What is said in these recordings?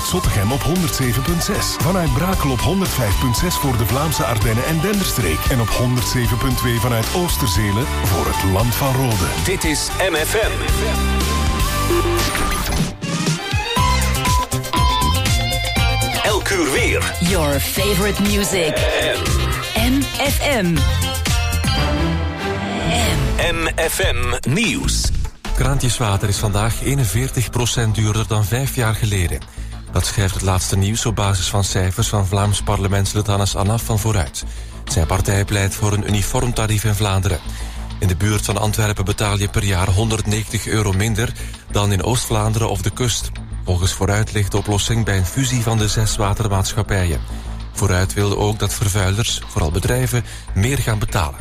Zottegem op 107.6. Vanuit Brakel op 105.6 voor de Vlaamse Ardennen en Denderstreek. En op 107.2 vanuit Oosterzele voor het Land van Rode. Dit is MFM. Elk uur weer. Your favorite music. MFM. MFM Nieuws. Kraantjeswater is vandaag 41% duurder dan 5 jaar geleden. Dat schrijft het laatste nieuws op basis van cijfers van Vlaams parlementslid Hannes Anaf van Vooruit. Zijn partij pleit voor een uniform tarief in Vlaanderen. In de buurt van Antwerpen betaal je per jaar €190 minder dan in Oost-Vlaanderen of de kust. Volgens Vooruit ligt de oplossing bij een fusie van de 6 watermaatschappijen. Vooruit wilde ook dat vervuilers, vooral bedrijven, meer gaan betalen.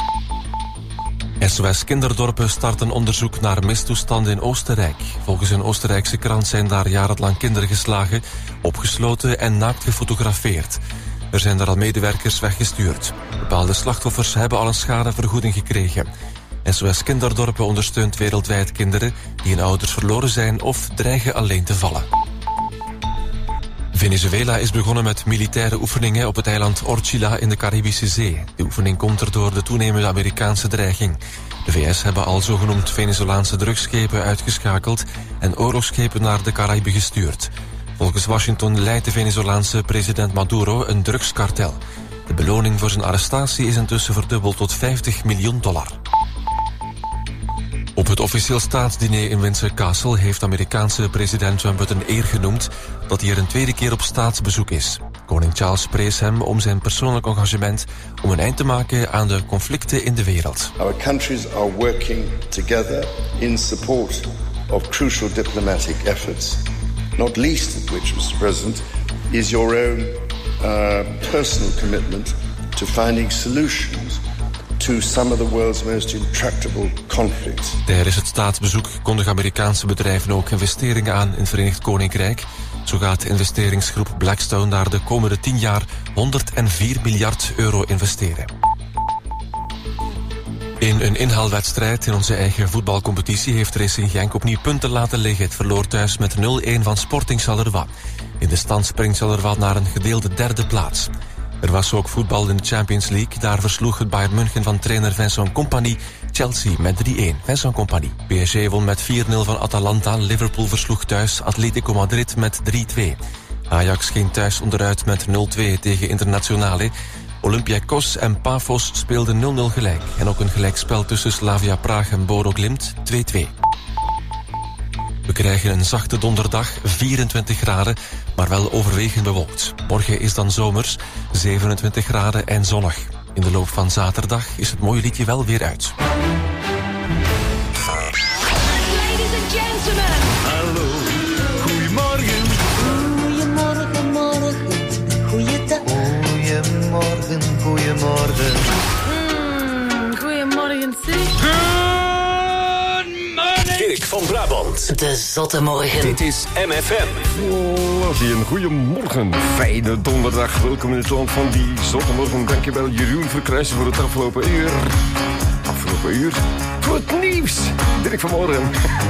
SOS Kinderdorpen start een onderzoek naar mistoestanden in Oostenrijk. Volgens een Oostenrijkse krant zijn daar jarenlang kinderen geslagen, opgesloten en naakt gefotografeerd. Er zijn daar al medewerkers weggestuurd. Bepaalde slachtoffers hebben al een schadevergoeding gekregen. SOS Kinderdorpen ondersteunt wereldwijd kinderen die hun ouders verloren zijn of dreigen alleen te vallen. Venezuela is begonnen met militaire oefeningen op het eiland Orchila in de Caribische Zee. De oefening komt er door de toenemende Amerikaanse dreiging. De VS hebben al zogenoemd Venezolaanse drugsschepen uitgeschakeld en oorlogsschepen naar de Caraïben gestuurd. Volgens Washington leidt de Venezolaanse president Maduro een drugskartel. De beloning voor zijn arrestatie is intussen verdubbeld tot $50 miljoen. Op het officieel staatsdiner in Windsor Castle heeft Amerikaanse president Trump het een eer genoemd dat hij er een tweede keer op staatsbezoek is. Koning Charles prees hem om zijn persoonlijk engagement om een eind te maken aan de conflicten in de wereld. Our countries are working together in support of crucial diplomatic efforts, not least of which, Mr. President, is your own personal commitment to finding solutions to some of the world's most intractable conflicts. Tijdens het staatsbezoek kondigen Amerikaanse bedrijven ook investeringen aan in het Verenigd Koninkrijk. Zo gaat de investeringsgroep Blackstone daar de komende 10 jaar €104 miljard investeren. In een inhaalwedstrijd in onze eigen voetbalcompetitie heeft Racing Genk opnieuw punten laten liggen. Het verloor thuis met 0-1 van Sporting Charleroi. In de stand springt Charleroi naar een gedeelde derde plaats. Er was ook voetbal in de Champions League. Daar versloeg het Bayern München van trainer Vincent Kompany Chelsea met 3-1. Vincent Kompany. PSG won met 4-0 van Atalanta. Liverpool versloeg thuis Atletico Madrid met 3-2. Ajax ging thuis onderuit met 0-2 tegen Internazionale. Olympiakos en Pafos speelden 0-0 gelijk. En ook een gelijkspel tussen Slavia Praag en Bodo Glimt 2-2. We krijgen een zachte donderdag, 24 graden, maar wel overwegend bewolkt. Morgen is dan zomers, 27 graden en zonnig. In de loop van zaterdag is het mooie liedje wel weer uit. Ladies and gentlemen. Hallo, goedemorgen. Goedemorgen, morgen, goeiedag. Goedemorgen, goedemorgen. Goedemorgen, zeg. Dirk van Brabant. De zotte morgen. Dit is MFM. Een goedemorgen. Fijne donderdag. Welkom in het land van die zondagmorgen. Dankjewel Jeroen Verkruijsen voor het afgelopen uur. Voor het nieuws. Dirk van Morgen.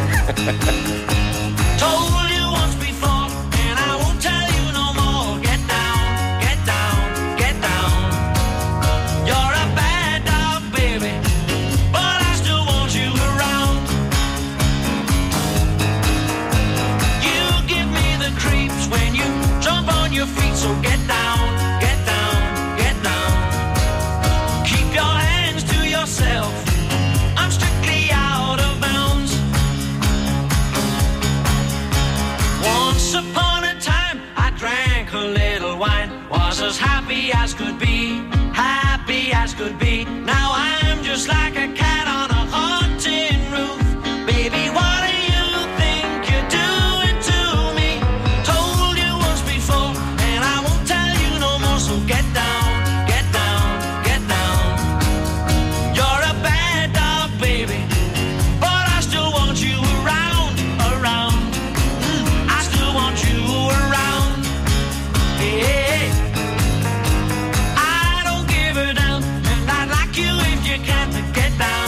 So get down, get down, get down. Keep your hands to yourself. I'm strictly out of bounds. Once upon a time, I drank a little wine. Was as happy as could be, happy as could be. Now I'm just like a cat on a haunted roof. Baby, what do you think you're doing to me? Told you once before. So get down, get down, get down. You're a bad dog, baby, but I still want you around, around. I still want you around. Hey, I don't give a damn, and I'd like you if you can't get down.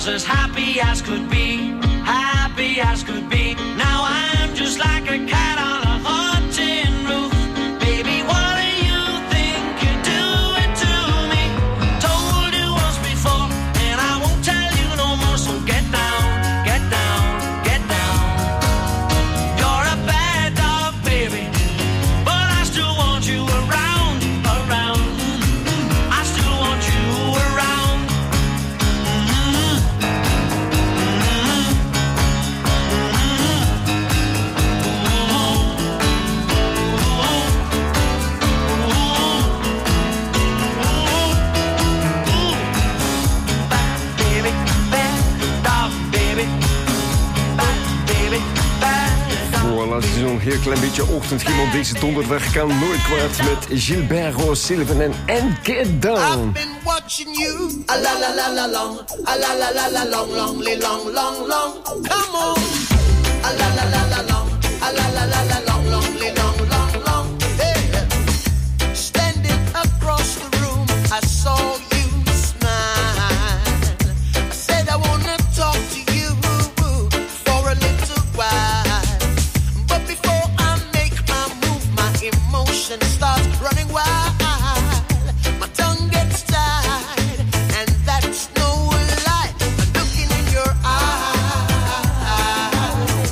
was as happy as could be, happy as could be. Now I'm just like a cat on a hot tin roof. Baby, what do you think you're doing to me? Told you once before, and I won't tell you no more. So get down, get down, get down. You're a bad dog, baby, but I still want you around, around. I still want you around. Voilà, zo'n heel klein beetje ochtendgimmel deze donderdag kan nooit kwaad met Gilbert O'Sullivan en Get Down. I've been watching you, a la la la la long, a la la la la long, long, long, long, long. Come on, a la la la la long, a la la la la long, long, long, long, long. Hey, standing across the room, I saw you smile. I said I wanna talk to you for a little while, but before I make my move, my emotion starts running wild. My tongue gets tied, and that's no lie. I'm looking in your eyes.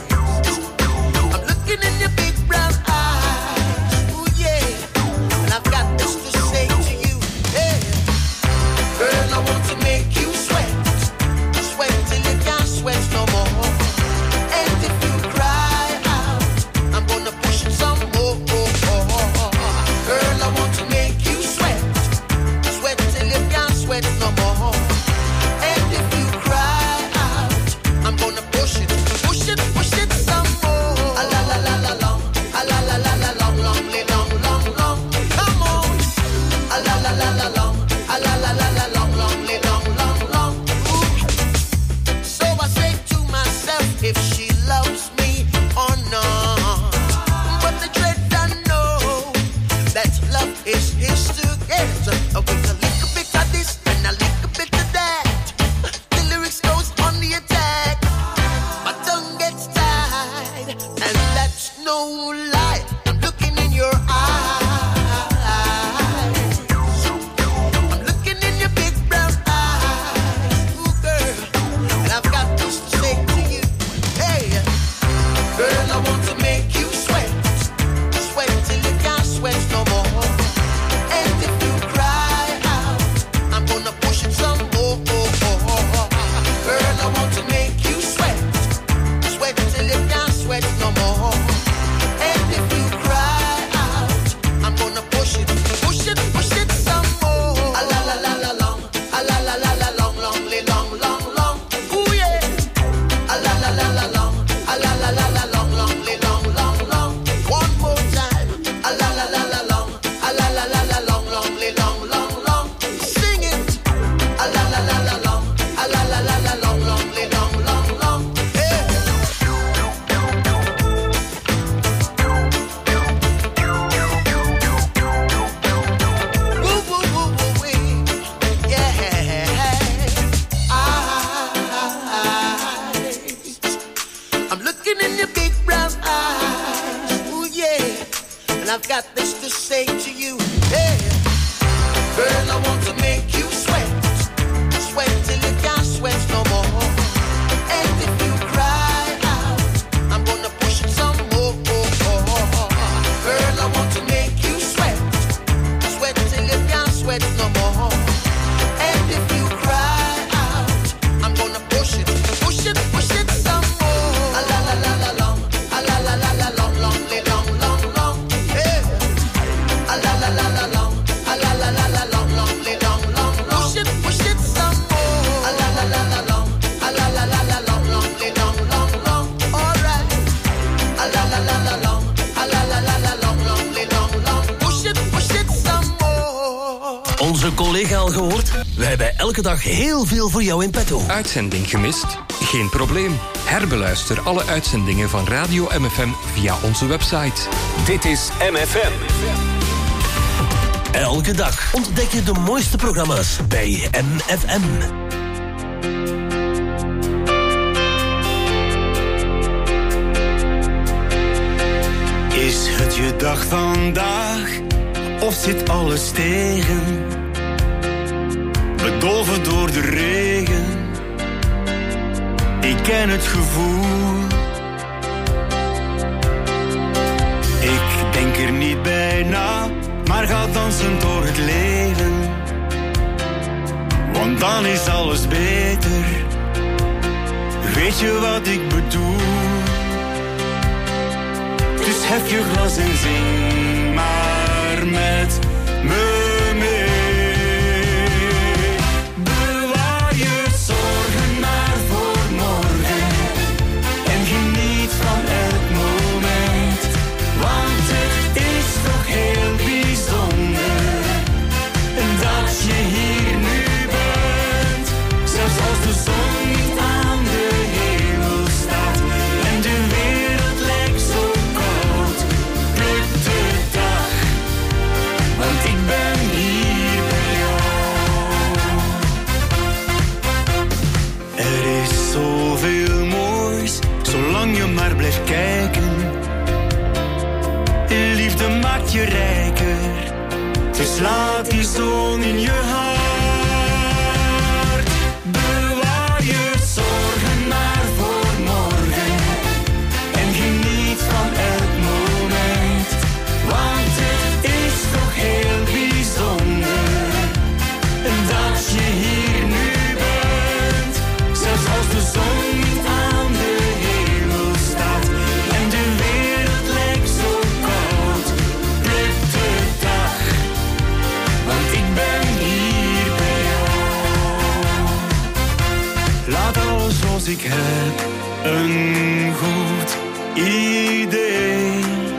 I'm looking in your big brown eyes. Ooh, yeah. And I've got this to say to you. Hey, girl, I want to make you sweat. Sweat till you can't sweat no more. And if you cry out, I'm gonna push it some more. Girl, I want to make you sweat. Sweat till you can't sweat no more. And if you cry out, I'm gonna push it some more. A la la la la long, a la la la la long, long, long, long, long. Come on. A la la la la long, a la la la la long, long, long, long, long. Ooh. So I say to myself, if she loves me or not. But the dread I know that love is his to get. With a little bit of this and a little bit of that, the lyrics goes on the attack. My tongue gets tied, and that's no lie. I'm looking in your eyes. I'm looking in your big brown eyes. Ooh, girl, and I've got this to say to you. Hey, girl, I want to make you sweat. Sweat till you can't sweat no more. And if you cry out, I'm gonna push it some more. Girl, I want to make you sweat. Sweat till you can't sweat no more. And if you cry out, I'm gonna push it some more. A la la la la long, a la la la la long, long, long, long, long. Ooh yeah. A la la la la long, a la la la la long, long, long, long, long. One more time. A la la la la long, a la la la la long, long, long, long, long. Sing it. A la la la la long, a la la la la long, long, long, long, long. Hey. Woo, woo, woo, woo, wee. Yeah. I'm looking in your big brown eyes. Ooh, yeah. And I've got this to say to you. Hey. Girl, I want to make you sweat. Sweat till you can't sweat no more. And if you cry out, I'm gonna push it some more. Girl, I want to make you sweat. Sweat till you can't sweat no more. And if you cry out, I'm gonna push it some more. A la la la la long, a la la la la long, long, long, long, long. Hey. A la la la la long, a la la la la long, long, long, long, long. Push it some more. A la la la la long, a la la la la long, long, long, long, long. All right. A la la la la long, a la la la la long, long, long, long. Push it some more. Onze collega al gehoord? We hebben elke dag heel veel voor jou in petto. Uitzending gemist? Geen probleem. Herbeluister alle uitzendingen van Radio MFM via onze website. Dit is MFM. Elke dag ontdek je de mooiste programma's bij MFM. je dag vandaag of zit alles tegen? Bedolven door de regen, ik ken het gevoel. Ik denk er niet bij na, maar ga dansen door het leven. Want dan is alles beter, weet je wat ik bedoel? Dus hef je glas en zing maar met me mee. Bewaar je zorgen maar voor morgen en geniet van elk moment. Want het is toch heel bijzonder dat je hier nu bent. Zelfs als de zon niet aan de hemel staat en de wereld lijkt zo koud, pluk de dag, want ik ben hier bij jou. Er is zoveel moois, zolang je maar blijft kijken. Liefde maakt je rijker, dus laat die zon in je hart. Bewaar je zorgen maar voor morgen en geniet van elk moment. Want het is toch heel bijzonder dat je hier nu bent. Zelfs als de zon niet aan de hemel staat en de wereld lijkt zo koud, pluk de dag, want ik ben hier bij jou. Laat alles zoals ik heb een goed idee.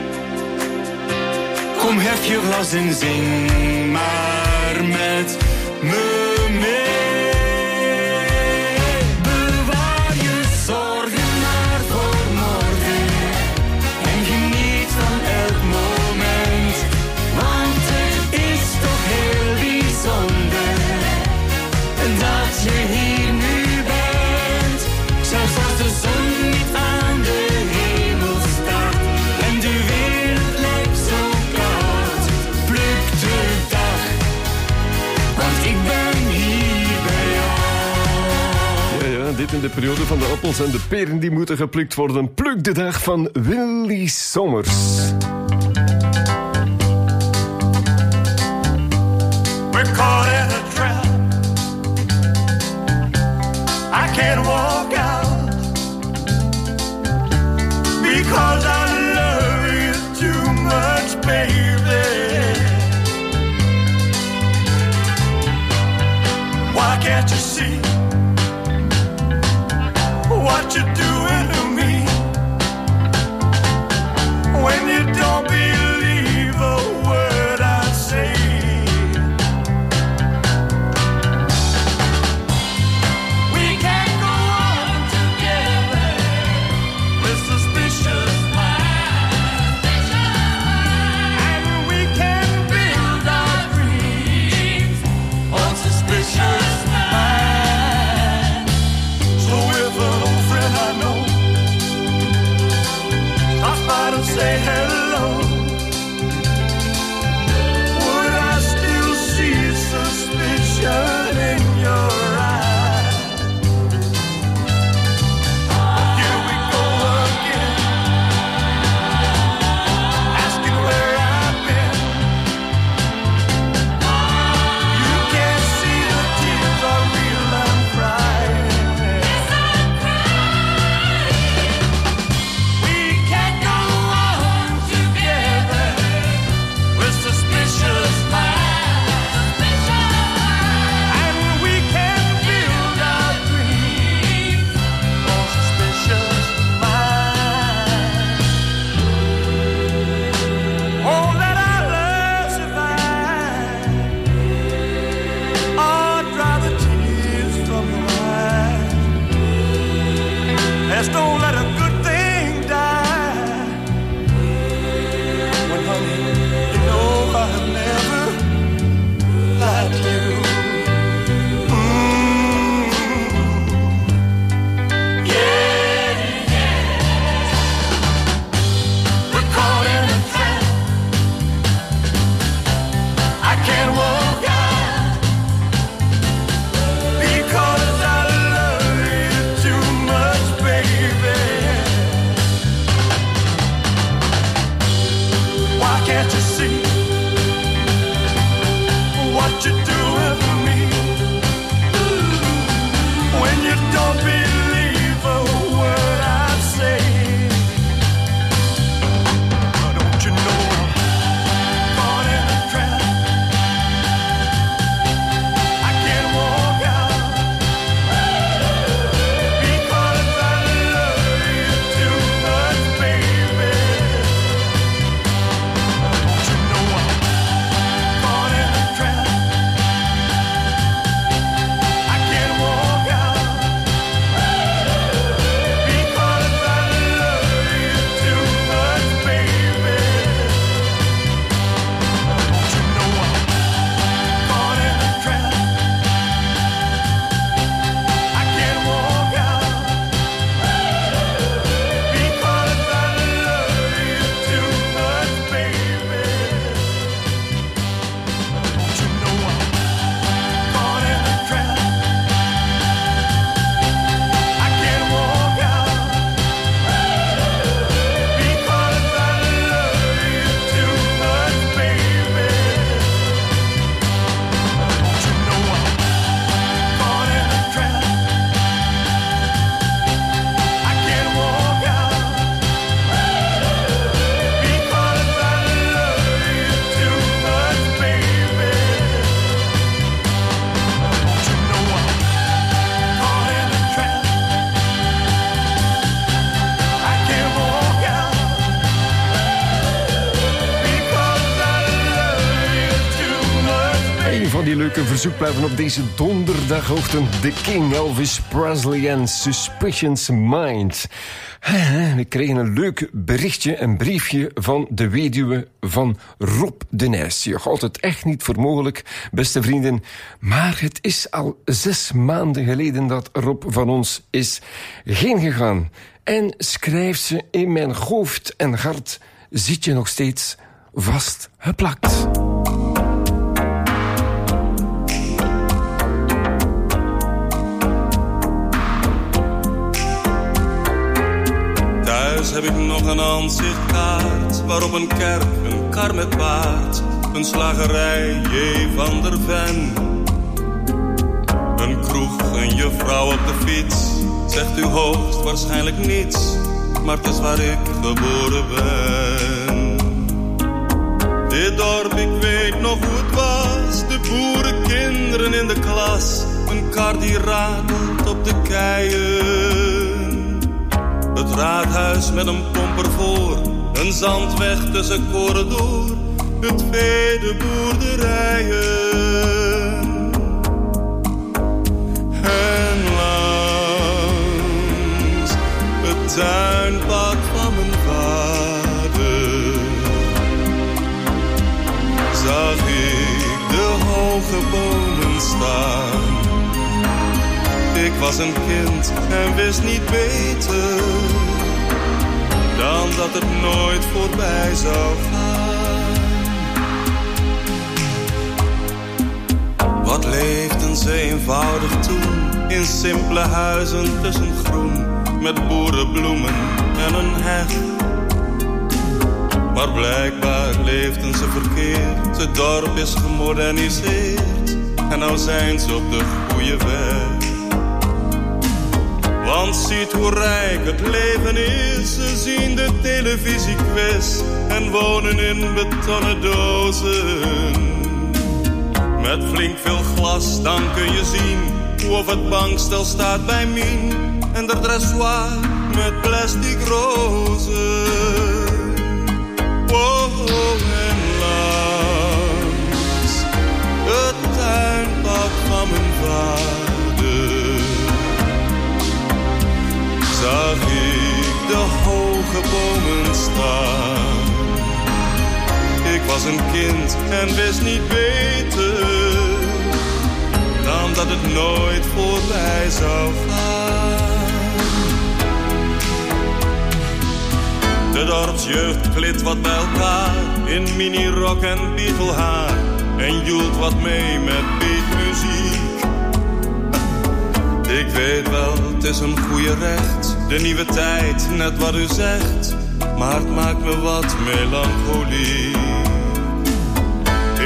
Kom, hef je glas en zing maar met me mee. Bewaar je zorgen maar voor morgen en geniet van elk moment. Want het is toch heel bijzonder dat je hier nu bent. Zelfs als de zon niet aan de hemel staat en de wereld lijkt zo koud, pluk de dag, want ik ben hier bij jou. Ja, dit in de periode van de appels en de peren die moeten geplukt worden. Pluk de dag van Willy Sommers. We're caught in a trap. I can't walk out because I love you too much, baby. Why can't you see what you're doing to me? When you don't believe a word I say. We can't go on together with suspicious minds. And we can build our dreams on suspicious minds. Can't you see what you're doing for me? When you don't believe a word I say, don't you know I'm caught in a trap? I can't walk out because I love you too much, baby. Don't you know I'm caught in a trap? I can't walk out because I love you too much, baby. Don't you know I'm caught in a trap? I can't walk out because I love you too much, baby. Don't you know I'm caught in a trap? I can't walk out because I love you too much, baby. Don't you know I'm caught in a trap? I can't walk out because I love you too much, baby. Don't you know I'm caught in a trap? I can't walk out because I love you too much, baby. Een van die leuke verzoekplaten op deze donderdagochtend. The King, Elvis Presley en Suspicious Mind. We kregen een leuk berichtje, een briefje van de weduwe van Rob de Nijs. Je houdt het echt niet voor mogelijk, beste vrienden. Maar het is al 6 maanden geleden dat Rob van ons is heen gegaan. En schrijft ze: in mijn hoofd en hart zit je nog steeds vastgeplakt. Thuis heb ik nog een aanzichtkaart waarop een kerk, een kar met paard, een slagerij, J. van der Ven. Een kroeg, een juffrouw op de fiets, zegt u hoogstwaarschijnlijk niets, maar het is waar ik geboren ben. Dit dorp, ik weet nog hoe het was, de boerenkinderen in de klas, een kar die ratelt op de keien. Het raadhuis met een pomper voor, een zandweg tussen koren door, het vee, de boerderijen. En langs het tuinpad van mijn vader zag ik de hoge bomen staan. Ik was een kind en wist niet beter dan dat het nooit voorbij zou gaan. Wat leefden ze eenvoudig toen, in simpele huizen tussen groen, met boerenbloemen en een heg. Maar blijkbaar leefden ze verkeerd, het dorp is gemoderniseerd en nou zijn ze op de goede weg. Want ziet hoe rijk het leven is, ze zien de televisiequiz en wonen in betonnen dozen. Met flink veel glas, dan kun je zien hoe of het bankstel staat bij Mien en de dressoir met plastic rozen. Wow, en langs het tuinpad van mijn vader zag ik de hoge bomen staan. Ik was een kind en wist niet beter dan dat het nooit voorbij zou gaan. De dorpsjeugd klit wat bij elkaar in minirok en Beatlehaar en joelt wat mee met beatmuziek. Ik weet wel, het is een goede recht, de nieuwe tijd, net wat u zegt, maar het maakt me wat melancholiek.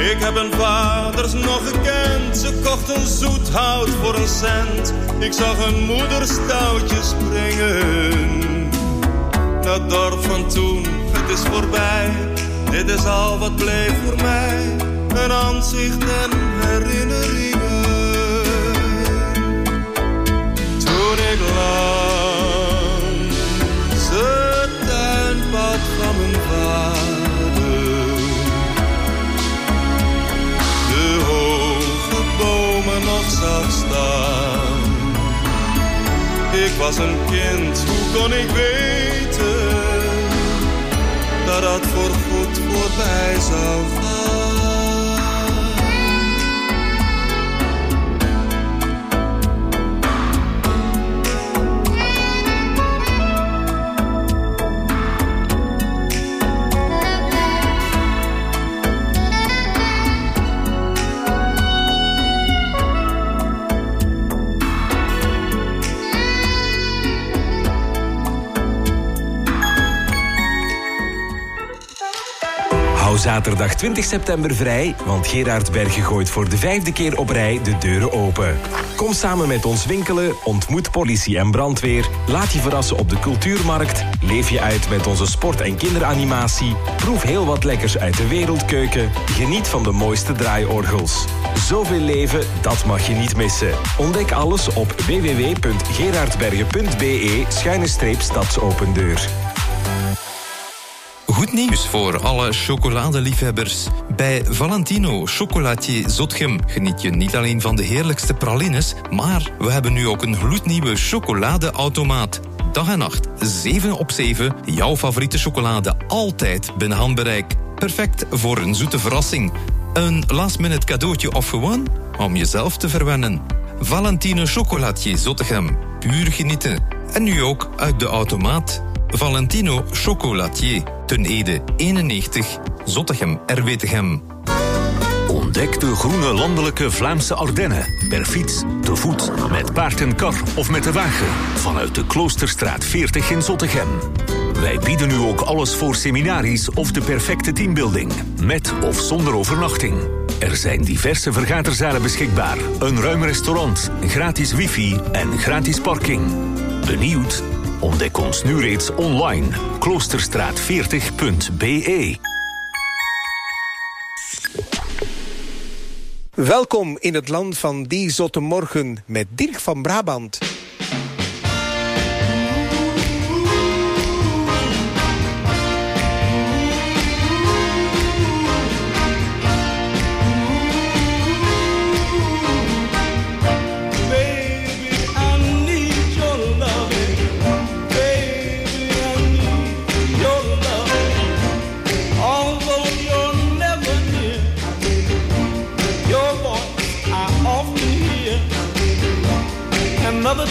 Ik heb hun vaders nog gekend. Ze kochten zoet hout voor een cent. Ik zag hun moeder stoutjes springen. Dat dorp van toen, het is voorbij. Dit is al wat bleef voor mij. Een aanzicht en herinneringen. Toen ik langs het tuinpad van mijn vader de hoge bomen nog zag staan. Ik was een kind, hoe kon ik weten dat dat voorgoed voorbij zou gaan? Zaterdag 20 september vrij, want Gerard Bergen gooit voor de 5e keer op rij de deuren open. Kom samen met ons winkelen, ontmoet politie en brandweer, laat je verrassen op de cultuurmarkt, leef je uit met onze sport- en kinderanimatie, proef heel wat lekkers uit de wereldkeuken, geniet van de mooiste draaiorgels. Zoveel leven, dat mag je niet missen. Ontdek alles op www.gerardbergen.be/stadsopen-deur. Goed nieuws voor alle chocoladeliefhebbers. Bij Valentino Chocolatier Zotgem geniet je niet alleen van de heerlijkste pralines, maar we hebben nu ook een gloednieuwe chocoladeautomaat. Dag en nacht, 7 op 7, jouw favoriete chocolade altijd binnen handbereik. Perfect voor een zoete verrassing. Een last-minute cadeautje of gewoon om jezelf te verwennen. Valentino Chocolatier Zottegem, puur genieten. En nu ook uit de automaat. Valentino Chocolatier, Ten Ede 91, Zottegem, Erwetegem. Ontdek de groene landelijke Vlaamse Ardennen. Per fiets, te voet, met paard en kar of met de wagen. Vanuit de Kloosterstraat 40 in Zottegem. Wij bieden nu ook alles voor seminaries of de perfecte teambuilding. Met of zonder overnachting. Er zijn diverse vergaderzalen beschikbaar. Een ruim restaurant, gratis wifi en gratis parking. Benieuwd? Ontdek ons nu reeds online. Kloosterstraat40.be. Welkom in het land van die zotte morgen met Dirk van Brabant. Another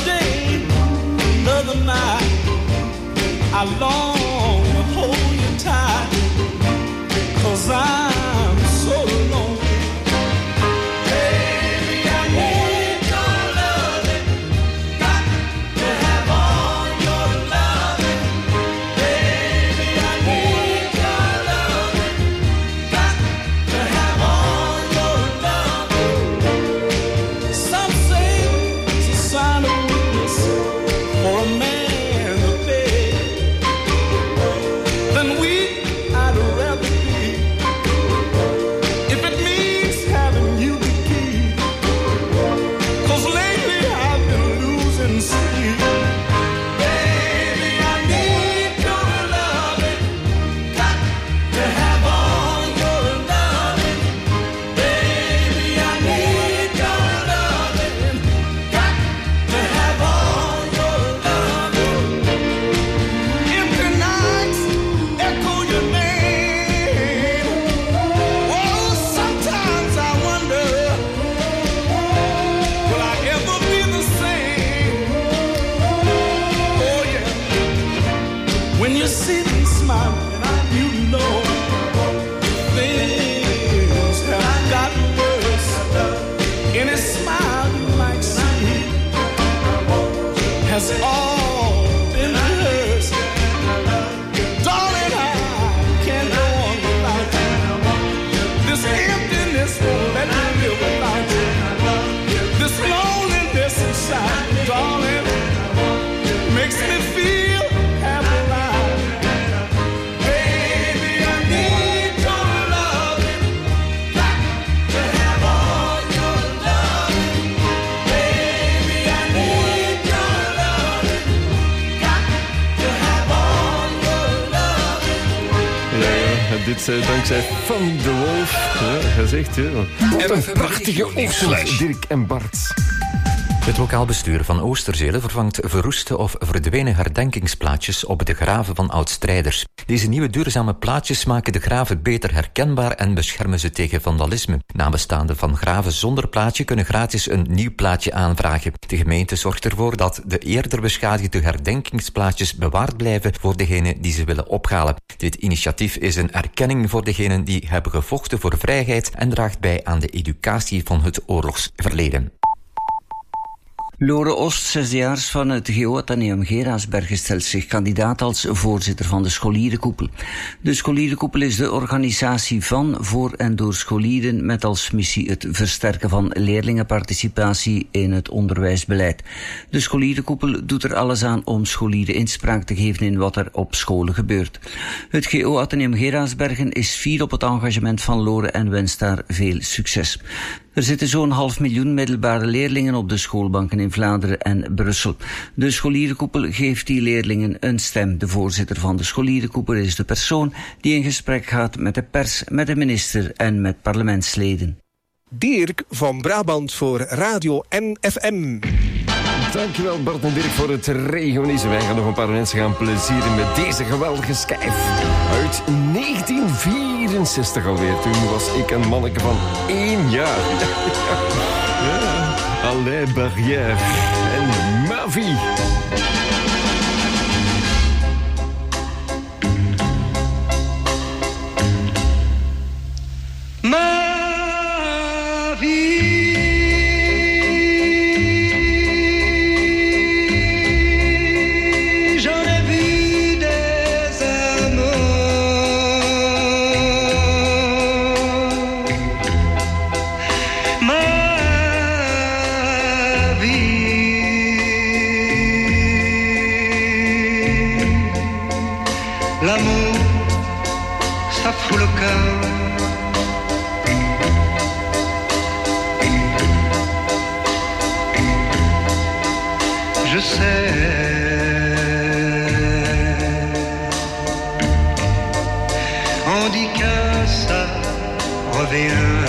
Dit dankzij Fanny de Wolf. Ja, gezegd, hè. Wat een prachtige ochtend, Dirk en Bart. Het lokaal bestuur van Oosterzele vervangt verroeste of verdwenen herdenkingsplaatjes op de graven van oud-strijders. Deze nieuwe duurzame plaatjes maken de graven beter herkenbaar en beschermen ze tegen vandalisme. Nabestaanden van graven zonder plaatje kunnen gratis een nieuw plaatje aanvragen. De gemeente zorgt ervoor dat de eerder beschadigde herdenkingsplaatjes bewaard blijven voor degenen die ze willen ophalen. Dit initiatief is een erkenning voor degenen die hebben gevochten voor vrijheid en draagt bij aan de educatie van het oorlogsverleden. Lore Oost, zesdejaars van het GO Atheneum Gerardsbergen, stelt zich kandidaat als voorzitter van de scholierenkoepel. De scholierenkoepel is de organisatie van, voor en door scholieren met als missie het versterken van leerlingenparticipatie in het onderwijsbeleid. De scholierenkoepel doet er alles aan om scholieren inspraak te geven in wat er op scholen gebeurt. Het GO Atheneum Gerardsbergen is fier op het engagement van Lore en wenst daar veel succes. Er zitten zo'n 500.000 middelbare leerlingen op de schoolbanken in Vlaanderen en Brussel. De scholierenkoepel geeft die leerlingen een stem. De voorzitter van de scholierenkoepel is de persoon die in gesprek gaat met de pers, met de minister en met parlementsleden. Dirk van Brabant voor Radio NFM. Dankjewel Bart en Dirk voor het regionissen. Wij gaan nog een paar mensen gaan plezieren met deze geweldige schijf. Uit 1964 alweer. Toen was ik een manneke van 1 jaar. Ja. Alain Barrière en Ma Vie. Ma vie. L'amour, ça fout le cœur. Je sais, on dit que ça revient.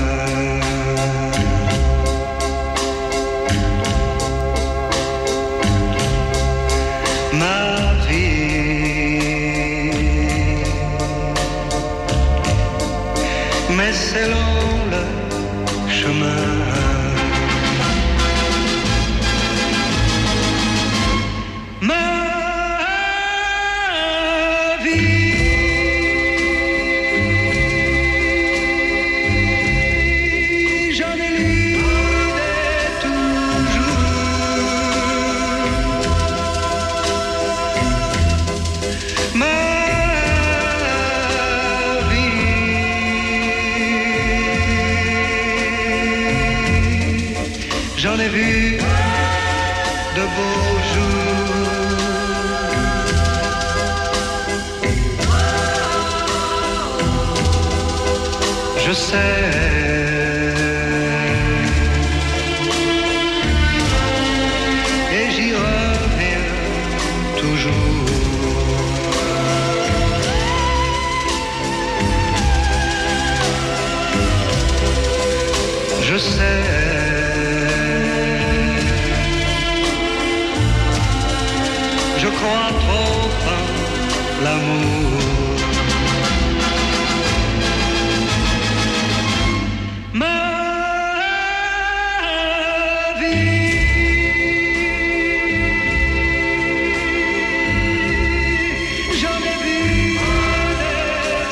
Mais c'est long le chemin. Ma vie, j'en ai lu dès toujours. Ma j'en ai vu de beaux jours. Je sais, et j'y reviens toujours. Je sais. Je crois trop en l'amour. Ma vie, j'en ai vu des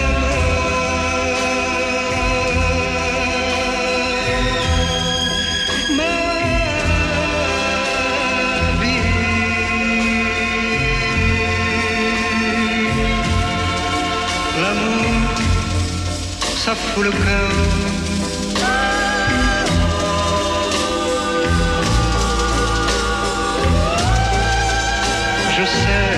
amours. Ma l'amour, ça fout le cœur. Je sais,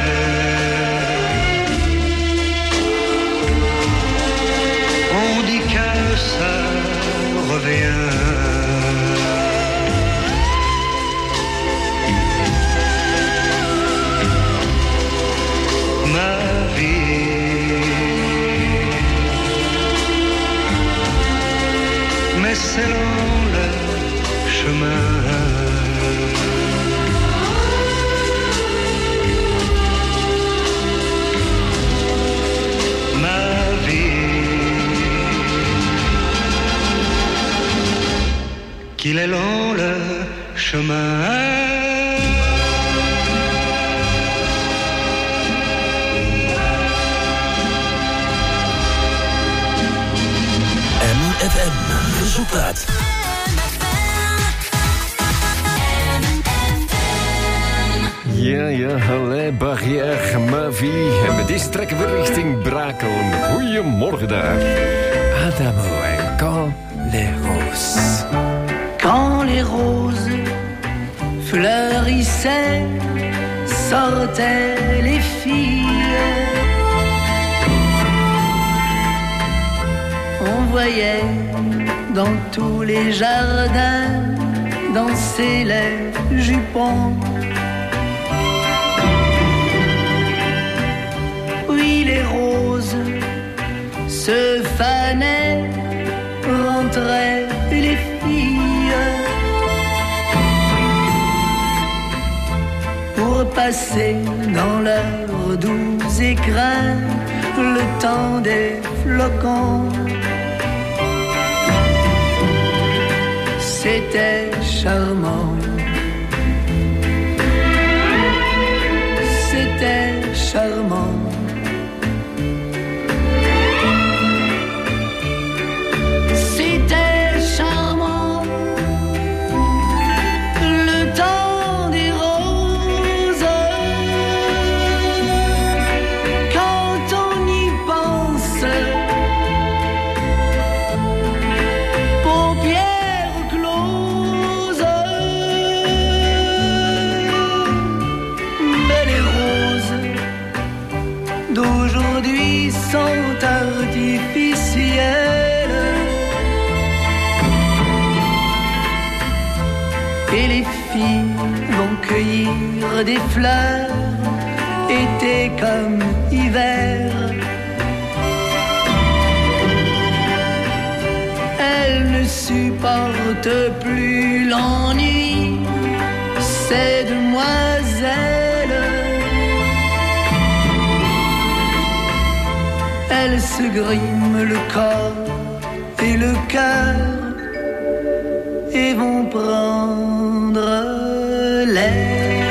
on dit que ça revient. Ma vie, selon le chemin. Ma vie, qu'il est long le chemin. FM, resultaat. Ja, Alain Barrière, ma vie. En met deze trekken we richting Brakel. Goedemorgen daar. Adamo en Quand les roses. Quand les roses fleurissaient, sortaient les filles. On voyait dans tous les jardins danser les jupons. Oui, les roses se fanaient, rentraient les filles pour passer dans leurs doux écrins le temps des flocons. C'était charmant, c'était charmant. C'était charmant, le temps des roses. Quand on y pense, paupières closes. Mais les roses d'aujourd'hui sont artificielles. Et les filles vont cueillir des fleurs, été comme hiver. Elles ne supportent plus l'ennui, ces demoiselles. Elles se griment le corps et le cœur et vont prendre l'air.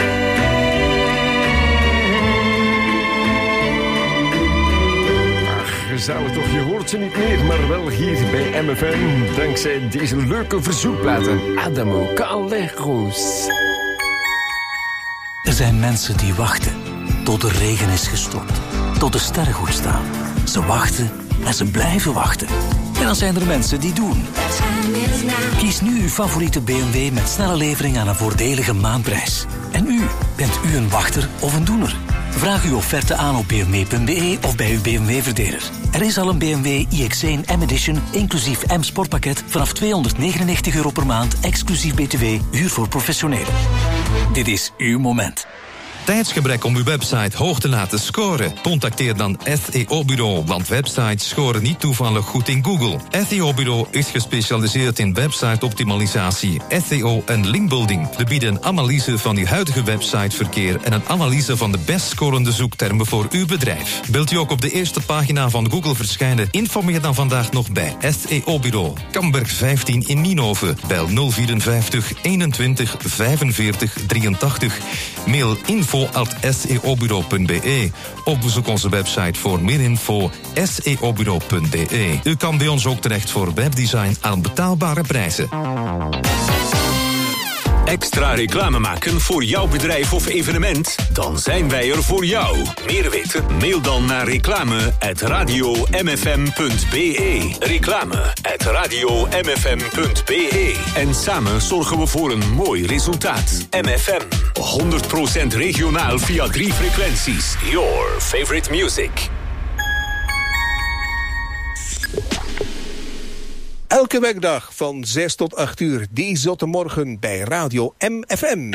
Ach, gezellig toch, je hoort ze niet meer, maar wel hier bij MFM. Dankzij deze leuke verzoekplaten. Adamo, Quand les roses. Er zijn mensen die wachten tot de regen is gestort, tot de sterren goed staan. Ze wachten en ze blijven wachten. En dan zijn er mensen die doen. Kies nu uw favoriete BMW met snelle levering aan een voordelige maandprijs. En u, bent u een wachter of een doener? Vraag uw offerte aan op bmw.be of bij uw BMW-verdeler. Er is al een BMW iX1 M-Edition, inclusief M-Sportpakket, vanaf €299 per maand, exclusief BTW, huur voor professionelen. Dit is uw moment. Tijdsgebrek om uw website hoog te laten scoren? Contacteer dan SEO-bureau, want websites scoren niet toevallig goed in Google. SEO-bureau is gespecialiseerd in website-optimalisatie, SEO en linkbuilding. We bieden een analyse van uw huidige websiteverkeer en een analyse van de best scorende zoektermen voor uw bedrijf. Wilt u ook op de eerste pagina van Google verschijnen? Informeer dan vandaag nog bij SEO-bureau. Kamberg 15 in Nienhoven. Bel 054 21 45 83. Mail info@seobureau.be of bezoek onze website voor meer info seobureau.be. U kan bij ons ook terecht voor webdesign aan betaalbare prijzen. Extra reclame maken voor jouw bedrijf of evenement? Dan zijn wij er voor jou. Meer weten? Mail dan naar reclame@radiomfm.be. Reclame@radiomfm.be. En samen zorgen we voor een mooi resultaat. MFM. 100% regionaal via 3 frequenties. Your favorite music. Elke werkdag van 6 tot 8 uur, die zotte morgen bij Radio MFM.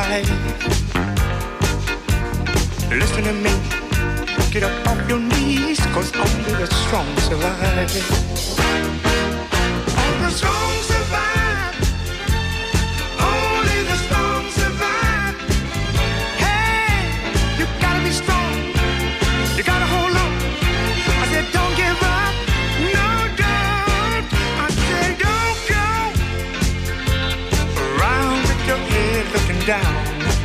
right. Listen to me, get up off your knees, 'cause only the strong survive. Only the strong survive. Only the strong survive. Hey, you gotta be strong. You gotta hold on. I said don't give up. No, don't. I said don't go around with your head looking down.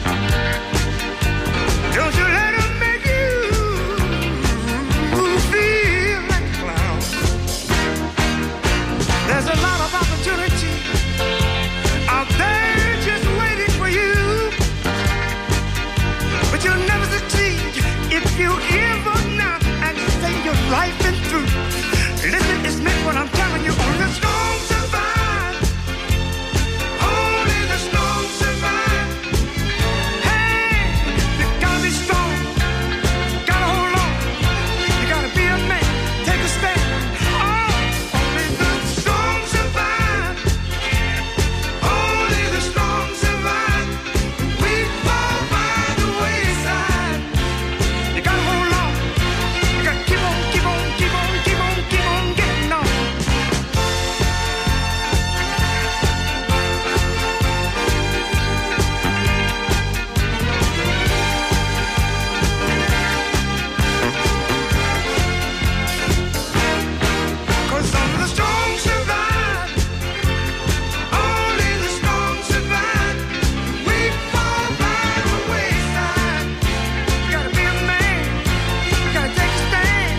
Don't you let them make you feel like a clown. There's a lot of opportunity out there just waiting for you, but you'll never succeed if you give up now and say you're right and through. Listen, it's meant what I'm telling you. Only the strong survive. Only the strong survive. Hey, you gotta be strong. Gotta hold on. You gotta be a man. Take a stand. Oh, only the strong survive. Only the strong survive. We fall by the wayside. You gotta hold on. You gotta keep on, keep on, keep on, keep on, keep on getting on. Cause only the strong survive. Only the strong survive. We fall by the wayside. You gotta be a man. You gotta take a stand.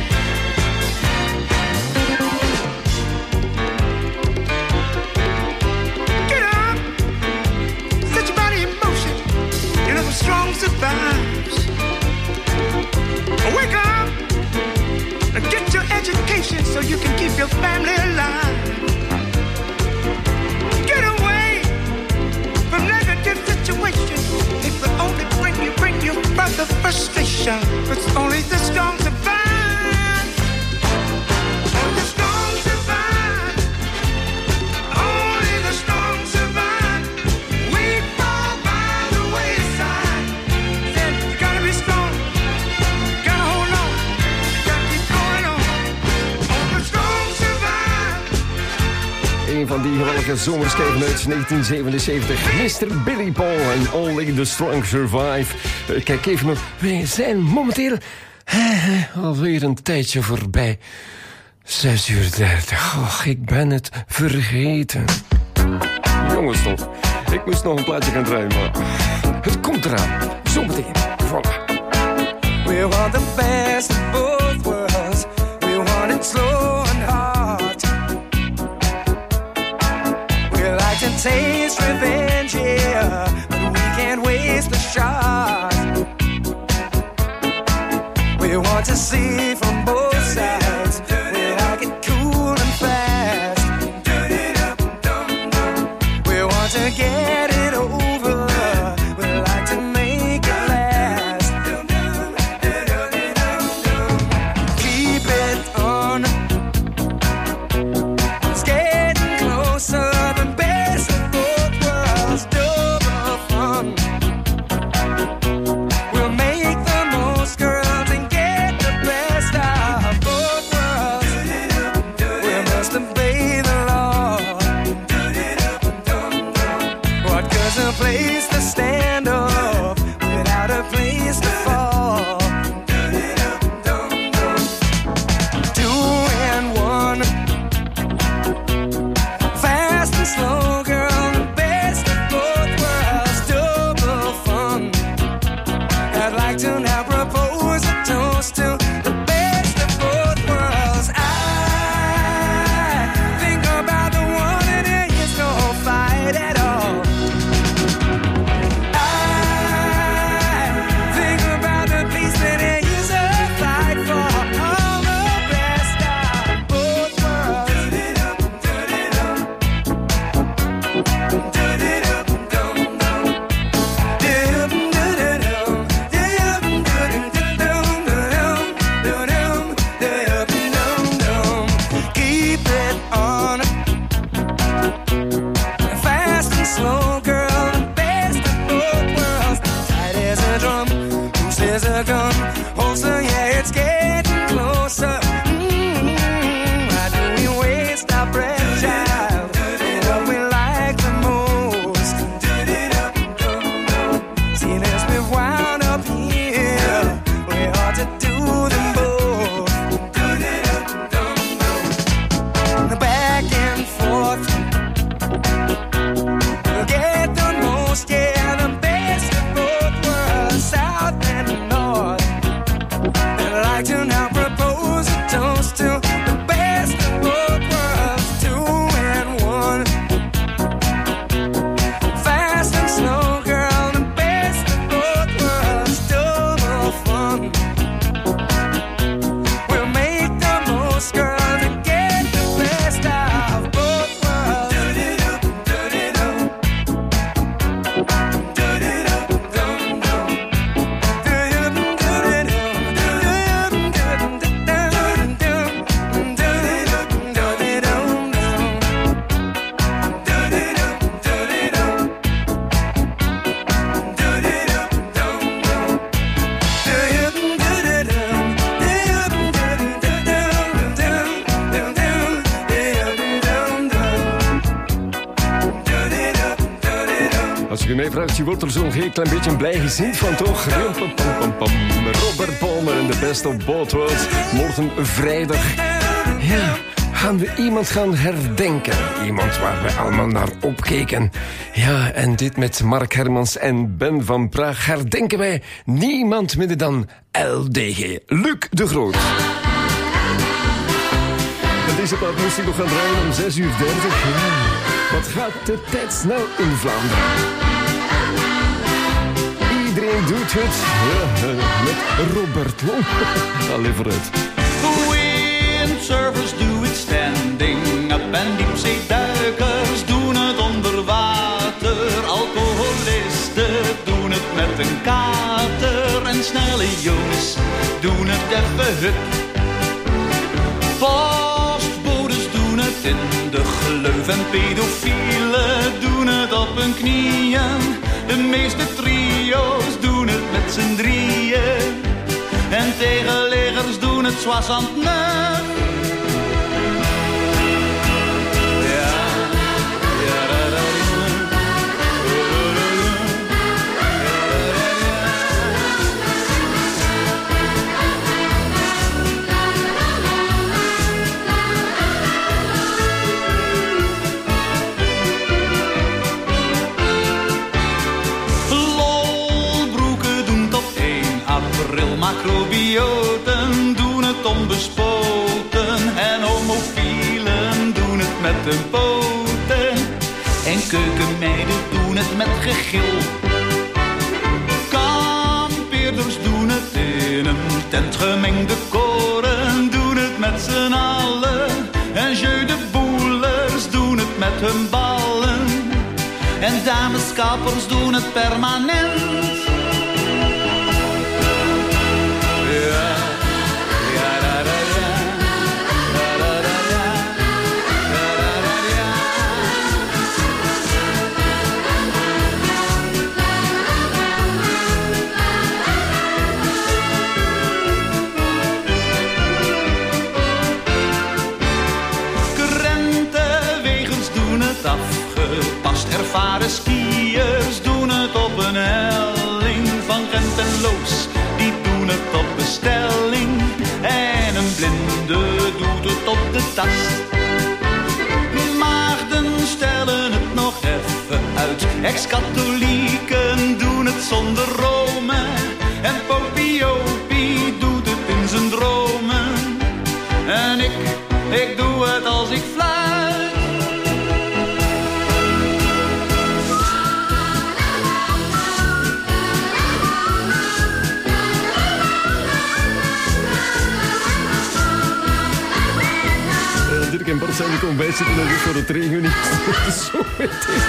Get up. Set your body in motion. You know the strong survives. Wake up and get your education so you can keep your family alive. Get away from negative situations. It will only bring you further frustration. It's only the strong survive. Only the strong survive. Only the strong survive. We fall by the wayside. Said you gotta be strong. Gotta hold on. Gotta keep going on. Only the strong survive. Een van die geweldige zomerschijven uit 1977. Mr. Billy Paul en Only the Strong Survive. Kijk even nog. We zijn momenteel alweer een tijdje voorbij. 6:30. Och, ik ben het vergeten. Jongens toch. Ik moest nog een plaatje gaan draaien, maar het komt eraan. Zometeen. Voilà. We want the best of both worlds. We want it slow and hard. We like to taste revenge, yeah, but we can't waste the shot. We want to see from both sides. We like it cool and fast. We want to get it over. We like to make it last. Keep it on. It's getting closer. The best of both worlds, double fun. We'll make the most, girls, and get the best of both worlds. We must obey the law. What good's a place to stand up without a place to fall? 2 and 1, fast and slow, girl, the best of both worlds, double fun. I'd like to now propose a toast to the best of both worlds. I think about the one and there is no fight at all. I think about the peace that there is a fight for. All the best of both worlds. Do-do-do-do-do. Mijn vrouwtje wordt er zo'n heel klein beetje blij gezind van, toch? Robert Palmer en de Best of Both Worlds. Morgen vrijdag. Ja, gaan we iemand gaan herdenken. Iemand waar we allemaal naar opkeken. Ja, en dit met Mark Hermans en Ben van Praag herdenken wij niemand minder dan LDG. Luc de Groot. En deze plaat moest ik nog gaan draaien om 6:30. Ja, wat gaat de tijd snel in Vlaanderen. Iedereen doet het. Ja, met Robert Long. Allee, vooruit. Windsurfers doen het standing up en diepzeeduikers doen het onder water. Alcoholisten doen het met een kater en snelle jongens doen het even hup. Postbodes doen het in de gleuf en pedofielen doen het op hun knieën. De meeste trio's doen het met z'n drieën. En tegenleggers doen het zwassend neuf. Macrobioten doen het onbespoten en homofielen doen het met hun poten. En keukenmeiden doen het met gegil. Kampeerders doen het in een tent, gemengde koren doen het met z'n allen. En jeu de boelers doen het met hun ballen. En dameskappers doen het permanent. Afgepast ervaren skiers doen het op een helling van Gent en Loos. Die doen het op bestelling en een blinde doet het op de tast. Maagden stellen het nog even uit. Ex-katholieken doen het zonder Rome. En Popiopie doet het in zijn dromen. En ik doe het als ik fluit. Dirk en Bart zijn de ontbijt zitten nog voor het regen niet. Zo meteen.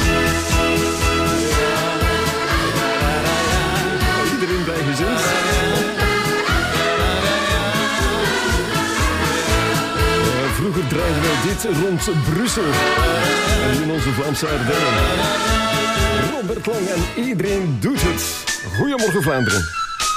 Iedereen bij gezind. Vroeger draaiden wij dit rond Brussel. En nu in onze Vlaamse Ardennen. Robert Long en iedereen doet het. Goedemorgen Vlaanderen.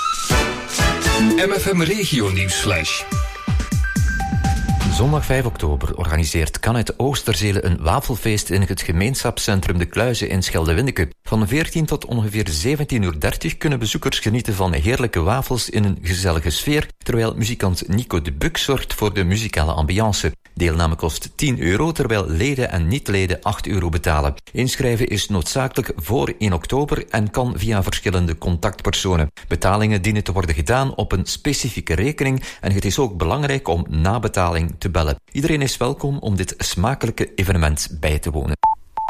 MFM Regio Nieuwsflash. Zondag 5 oktober organiseert Canet Oosterzele een wafelfeest in het gemeenschapscentrum De Kluizen in Schelde-Windeke. Van 14 tot ongeveer 17:30 kunnen bezoekers genieten van heerlijke wafels in een gezellige sfeer, terwijl muzikant Nico de Buk zorgt voor de muzikale ambiance. Deelname kost €10, terwijl leden en niet-leden €8 betalen. Inschrijven is noodzakelijk voor 1 oktober en kan via verschillende contactpersonen. Betalingen dienen te worden gedaan op een specifieke rekening en het is ook belangrijk om na betaling te bellen. Iedereen is welkom om dit smakelijke evenement bij te wonen.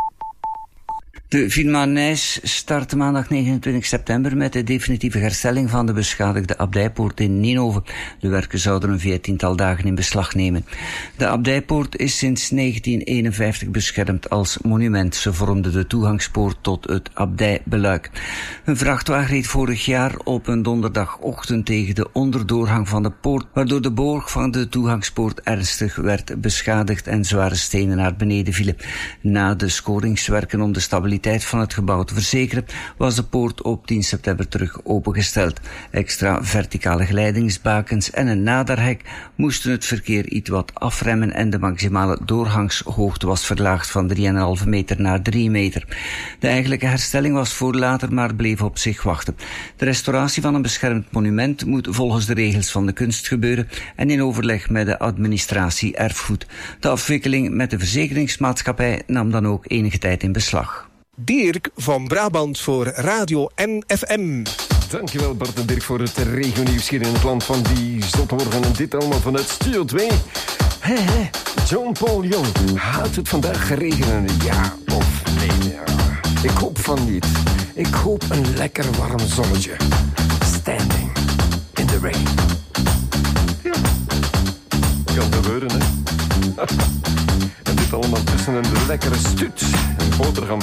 De Philharmonie start maandag 29 september met de definitieve herstelling van de beschadigde Abdijpoort in Ninove. De werken zouden een 14-tal dagen in beslag nemen. De Abdijpoort is sinds 1951 beschermd als monument. Ze vormde de toegangspoort tot het Abdijbeluik. Een vrachtwagen reed vorig jaar op een donderdagochtend tegen de onderdoorgang van de poort, waardoor de boog van de toegangspoort ernstig werd beschadigd en zware stenen naar beneden vielen. Na de schoringswerken om de stabiliteit kwaliteit van het gebouw te verzekeren, was de poort op 10 september terug opengesteld. Extra verticale glijdingsbakens en een naderhek moesten het verkeer iets wat afremmen en de maximale doorgangshoogte was verlaagd van 3,5 meter naar 3 meter. De eigenlijke herstelling was voor later, maar bleef op zich wachten. De restauratie van een beschermd monument moet volgens de regels van de kunst gebeuren en in overleg met de administratie erfgoed. De afwikkeling met de verzekeringsmaatschappij nam dan ook enige tijd in beslag. Dirk van Brabant voor Radio MFM. Dankjewel Bart en Dirk voor het regionieuws hier in het land van die zottemorgen. En dit allemaal vanuit Studio 2. John Paul Young. Gaat het vandaag geregenen? Ja of nee? Ja. Ik hoop van niet. Ik hoop een lekker warm zonnetje. Standing in the rain. Ja. Kan gebeuren, hè? En dit allemaal tussen een lekkere stuut en boterham.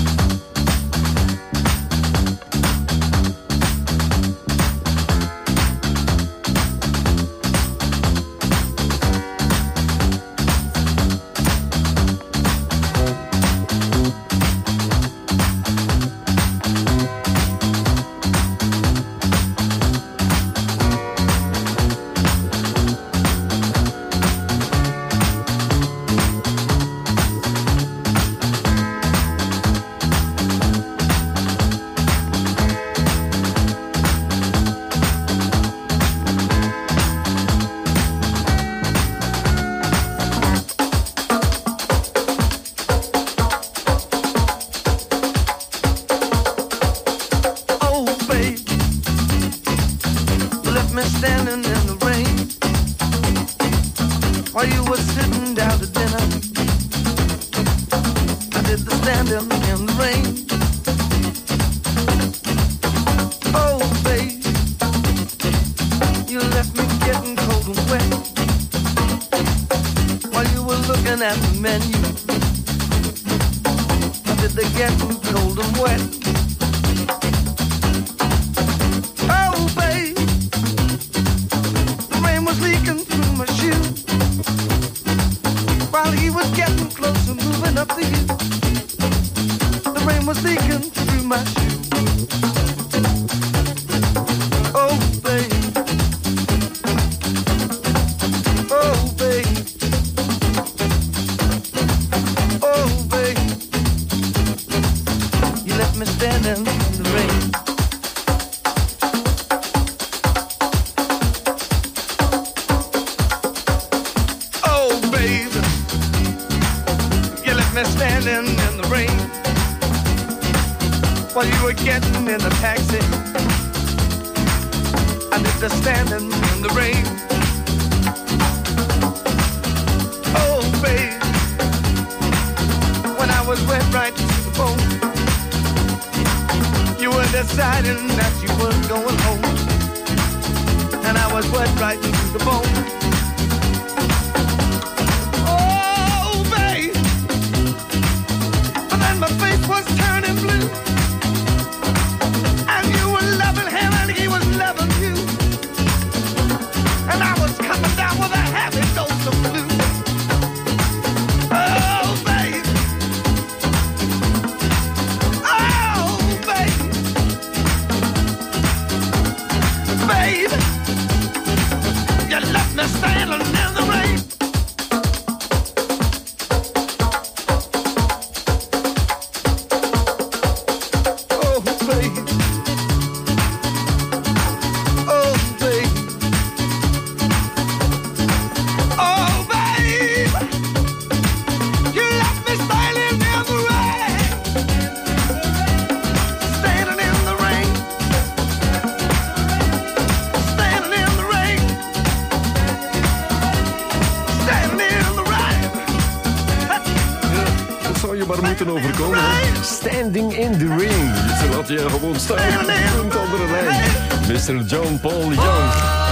Overkomen. Standing in the ring. Ze laat je gewoon staan. Een andere lijn. Mr. John Paul Young.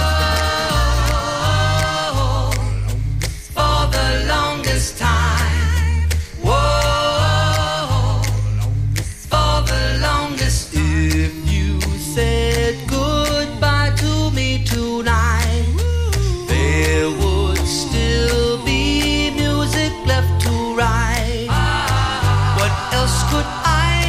For the longest time. Whoa. For the longest. If you said goodbye to me tonight, there would still be music left to write. Could I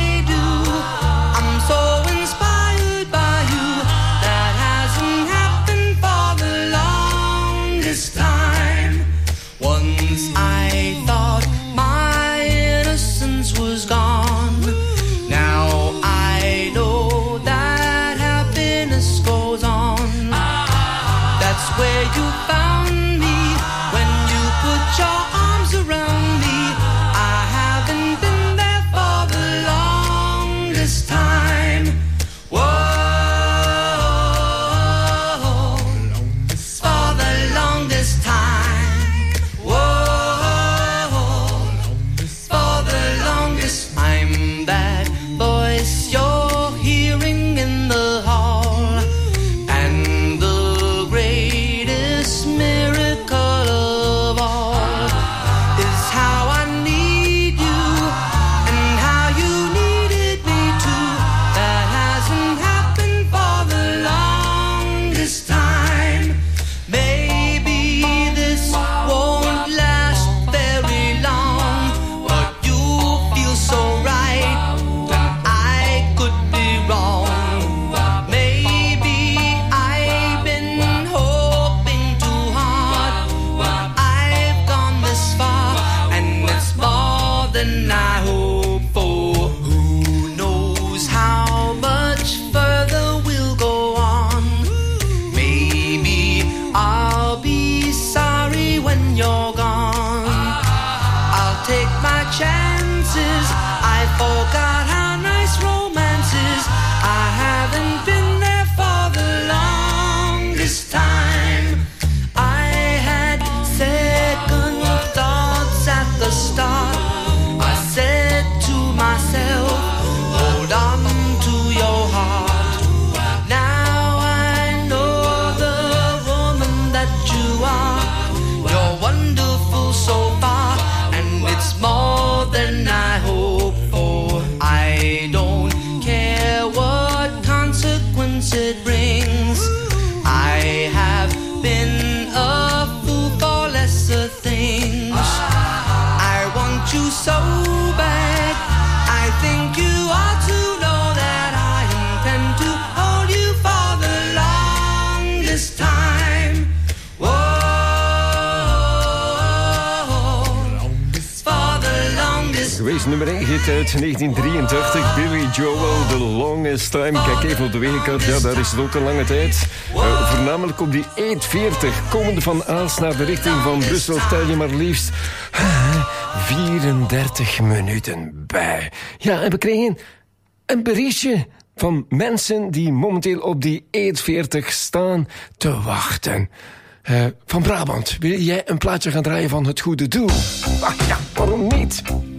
where you found me when you put your arms around me. I haven't been there for the longest time. Whoa, for the longest time. Whoa, for the longest time. That voice you're hearing in the hall, and the greatest miracle of all is how I need you and how you needed me too. That hasn't happened for the longest time. Maybe this won't last very long, but you feel so right when I could be wrong. Maybe I've been hoping too hard, but I've gone this far, and it's more than I hoped for. Who knows how much further we'll go on? Maybe I'll be sorry when you're gone. I'll take my chances. I forgot how nice romance is. I haven't been there for the longest time. I had second thoughts at the start. I said to myself, hold on to your heart. Now I know the woman that you are. You're wonderful so far, and it's more than I hoped for. I don't care what consequence it brings. I have been a fool for lesser things. I want you so bad. I think you ought to know that I intend to hold you for the longest time. Whoa, for the longest. Geweest nummer 1 hit uit 1983, Billy Joel, The Longest Time. Kijk even op de wegenkaart, ja, daar is het ook een lange tijd. Voornamelijk op die 840, komende van Aalst naar de richting van Brussel, tel je maar liefst 34 minuten bij. Ja, en we kregen een berichtje van mensen die momenteel op die 840 staan te wachten. Van Brabant, wil jij een plaatje gaan draaien van Het Goede Doel? Ja, waarom niet?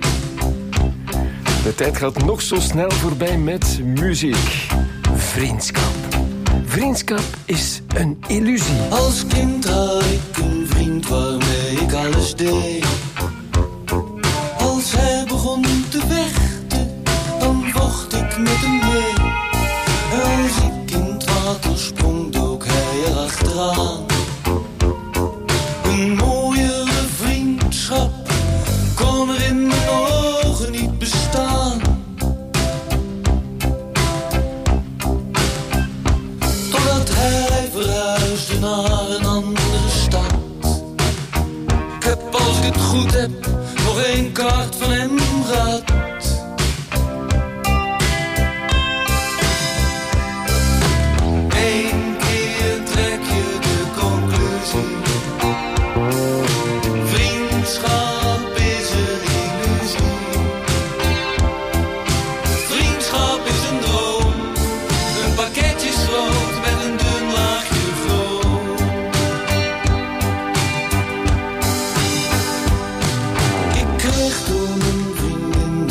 De tijd gaat nog zo snel voorbij met muziek. Vriendschap. Vriendschap is een illusie. Als kind had ik een vriend waarmee ik alles deed. Als hij begon te vechten, dan vocht ik met hem mee. Als ik in het water sprong, dook hij erachteraan. Een mooiere vriendschap kon er in mijn ogen niet bestaan. Totdat hij verhuisde naar een andere stad. Ik heb, als ik het goed heb, nog 1 kaart van hem gehad. Eén keer trek je de conclusie. Vriendschap is een illusie. Vriendschap is een droom. Een pakketje schroot met een dun laagje vroom. Ik kreeg toen een vriendin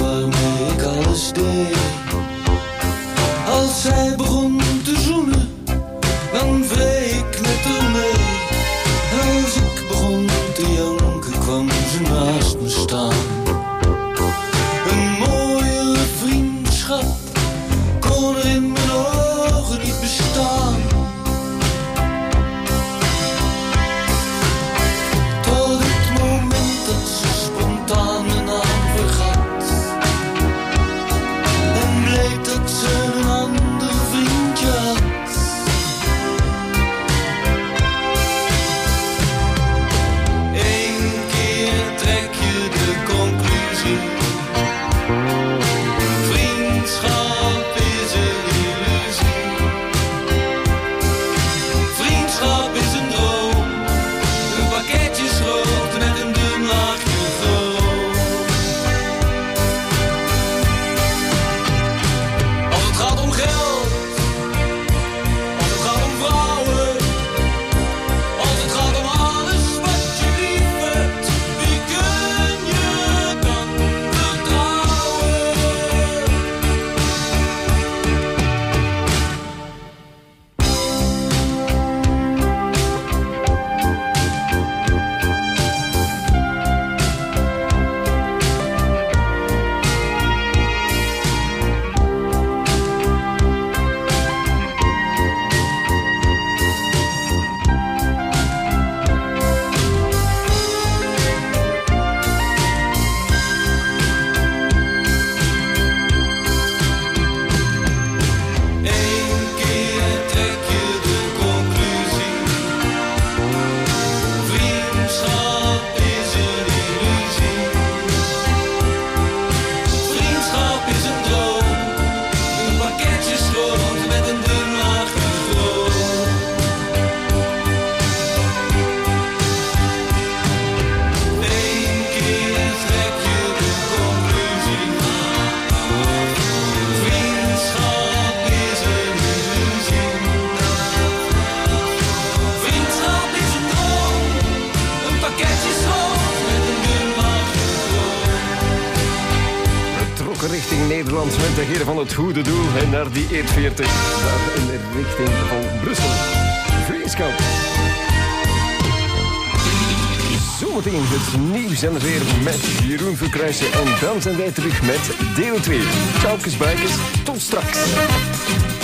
Nederland met de heren van het goede doel en naar die E40, daar in de richting van Brussel. Vriendschap. Zometeen het nieuws en weer met Jeroen Verkruijsen en dan zijn wij terug met deel 2. Ciao, bikers, tot straks.